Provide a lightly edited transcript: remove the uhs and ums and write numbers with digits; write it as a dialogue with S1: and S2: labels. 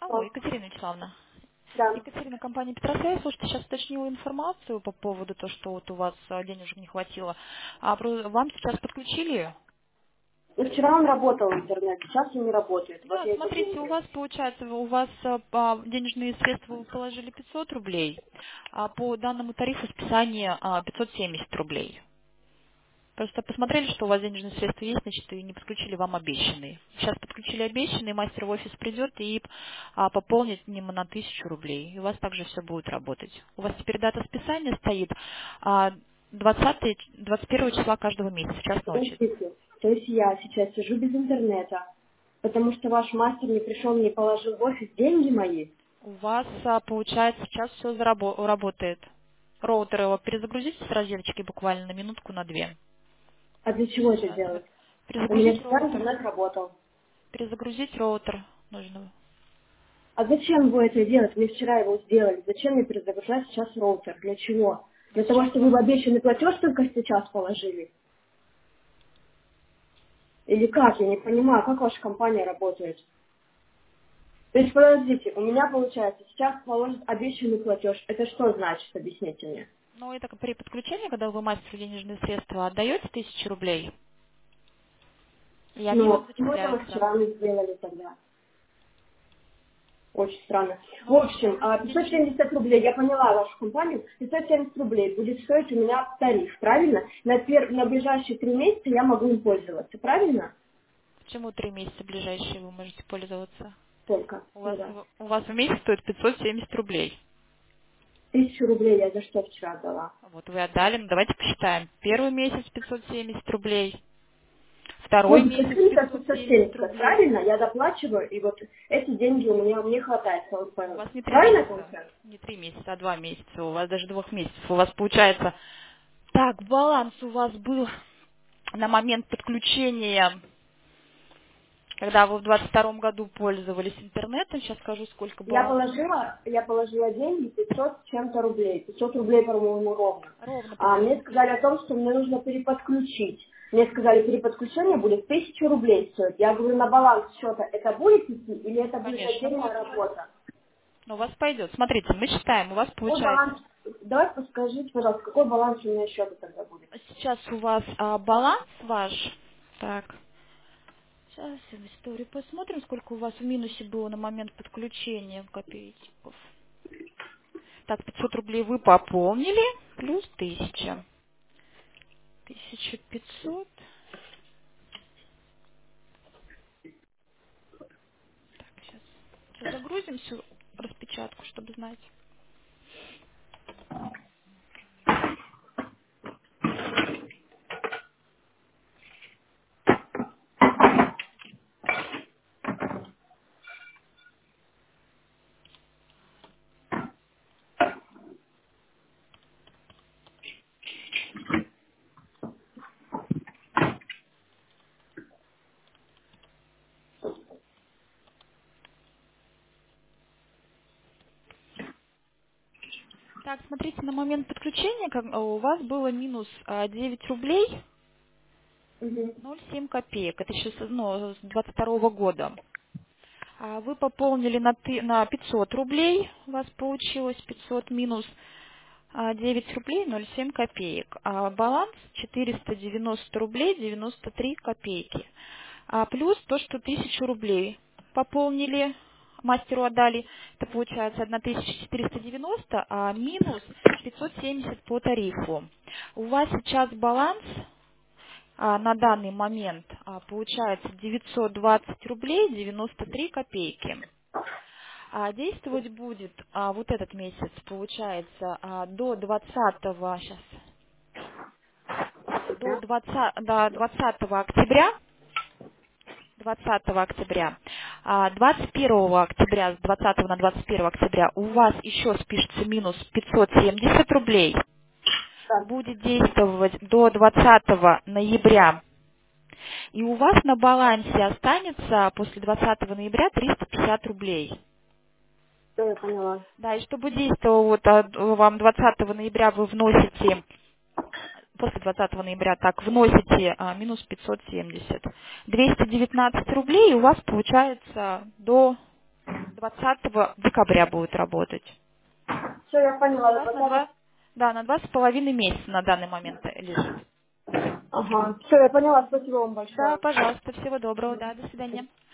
S1: Алло, Екатерина Вячеславовна.
S2: Да.
S1: Екатерина, компания Петросвязь. Слушайте, сейчас уточнила информацию по поводу того, что вот у вас денежек не хватило. Вам сейчас подключили?
S2: Ну, вчера он работал интернет, сейчас он не работает. Вот
S1: Да,
S2: я эти
S1: смотрите, у
S2: деньги.
S1: вас получается, у вас денежные средства вы положили 500 рублей, а по данному тарифу списание 570 рублей. Просто посмотрели, что у вас денежные средства есть, значит, и не подключили вам обещанные. Сейчас подключили обещанные, мастер в офис придет и пополнит ним на 1000 рублей. И у вас также все будет работать. У вас теперь дата списания стоит 21 числа каждого месяца, в час ночи.
S2: Подождите. То есть я сейчас сижу без интернета, потому что ваш мастер не пришел, не положил в офис деньги мои.
S1: У вас, получается, сейчас все работает. Роутер его перезагрузите с розеточки буквально на минутку, на две.
S2: А для чего это
S1: Сейчас.
S2: делать? У меня
S1: Перезагрузить
S2: всегда
S1: роутер.
S2: интернет работал.
S1: Перезагрузить роутер нужно.
S2: А зачем вы это делать? Мне вчера его сделали. Зачем мне перезагружать сейчас роутер? Для чего? Для того,
S1: Сейчас
S2: чтобы вы в
S1: вам
S2: обещанный платеж только сейчас положили? Или как? Я не понимаю, как ваша компания работает? То есть, подождите, у меня получается, сейчас положит обещанный платеж. Это что значит, объясните мне?
S1: Ну, это при подключении, когда вы мастеру денежные средства отдаете 1000 рублей, и они
S2: Ну,
S1: вам
S2: почему это вы
S1: зачисляются.
S2: вчера не сделали тогда? Очень странно. В
S1: Ну,
S2: общем,
S1: пополните денежные...
S2: 570 рублей, я поняла вашу компанию, 570 рублей будет стоить у меня тариф, правильно? На ближайшие 3 месяца я могу им пользоваться, правильно?
S1: Почему 3 месяца ближайшие вы можете пользоваться?
S2: Только,
S1: У
S2: ну
S1: вас,
S2: да.
S1: у вас в месяц стоит 570 рублей.
S2: 1000 рублей я за что вчера отдала?
S1: Вот вы отдали, ну давайте посчитаем. Первый месяц 570 рублей, второй
S2: Вот
S1: месяц
S2: закиньте
S1: 570
S2: 570,
S1: рублей.
S2: правильно? Я доплачиваю, и вот эти деньги у меня мне хватает.
S1: У вас не 3
S2: Правильно я
S1: месяца,
S2: получаю?
S1: не 3 месяца, а 2 месяца. У вас даже 2 месяцев. У вас получается... Так, баланс у вас был на момент подключения, когда вы в 22 году пользовались интернетом. Сейчас скажу, сколько баланс.
S2: Я положила деньги 500 с чем-то рублей. 500 рублей, по-моему, ровно.
S1: Ровно
S2: А
S1: 500
S2: мне сказали
S1: рублей.
S2: о том, что мне нужно переподключить. Мне сказали, переподключение будет 1000 рублей стоить. Я говорю, на баланс счета это будет идти или это будет
S1: Конечно,
S2: отдельная
S1: будет.
S2: работа?
S1: Но у вас пойдет. Смотрите, мы считаем, у вас
S2: Какой
S1: получается.
S2: баланс? Давай подскажите, пожалуйста, какой баланс у меня счета тогда будет?
S1: Сейчас у вас баланс ваш. Так. Сейчас в историю посмотрим, сколько у вас в минусе было на момент подключения копеечников. Так, 500 рублей вы пополнили, плюс 1000. 1500. Так, сейчас загрузим всю распечатку, чтобы знать. Так, смотрите, на момент подключения у вас было минус 9 рублей
S2: Мгм.
S1: 0,7 копеек. Это еще с 22 года. Вы пополнили на 500 рублей. У вас получилось 500 минус 9 рублей 0,7 копеек. А баланс 490 рублей 93 копейки. Плюс то, что 1000 рублей пополнили, мастеру отдали, это получается 1490, а минус 570 по тарифу. У вас сейчас баланс на данный момент получается 920 рублей 93 копейки. Действовать будет вот этот месяц, получается, до 20 сейчас,
S2: Да.
S1: до 20 октября, 20 октября. 21 октября, с 20 на 21 октября у вас еще спишется минус 570 рублей.
S2: Так,
S1: Будет действовать до 20 ноября. И у вас на балансе останется после 20 ноября 350 рублей.
S2: все, я поняла.
S1: Да, и чтобы действовало вам 20 ноября вы вносите, после 20 ноября так, вносите минус 570. 219 рублей, и у вас получается до 20 декабря будет работать.
S2: Все, я
S1: То есть у
S2: поняла.
S1: вас на 2,5 месяца на данный момент лежит.
S2: Ага, все, я поняла. Спасибо вам
S1: Да,
S2: большое.
S1: пожалуйста, всего доброго, да, до свидания.